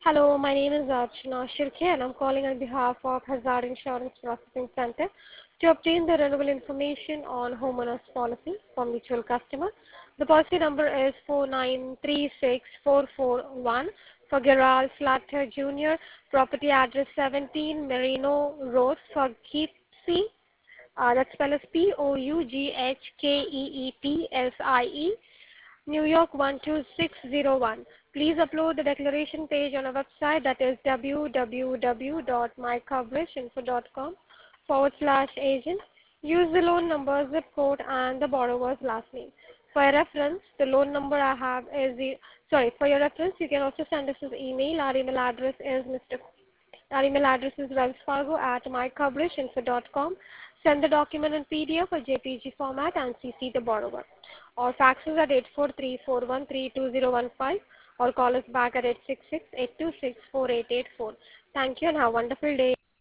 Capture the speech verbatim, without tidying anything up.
Hello, my name is Archana Shirke and I'm calling on behalf of Hazard Insurance Processing Center to obtain the renewal information on homeowners policy from mutual customer. The policy number is four nine three six four four one for Gerald Flatter Junior, property address seventeen Merino Road, Poughkeepsie. Uh, that's spelled as P O U G H K E E T S I E, New York one two six zero one. Please upload the declaration page on our website, that is w w w dot my coverage info dot com forward slash agent. Use the loan number, zip code, and the borrower's last name. For your reference, the loan number I have is the, sorry, for your reference, you can also send us an email. Our email address is Mister Our email address is wellsfargo at my coverage info dot com. Send the document in P D F or J P G format and C C the borrower. Or fax us at eight four three four one three two zero one five or call us back at eight six six eight two six four eight eight four. Thank you and have a wonderful day.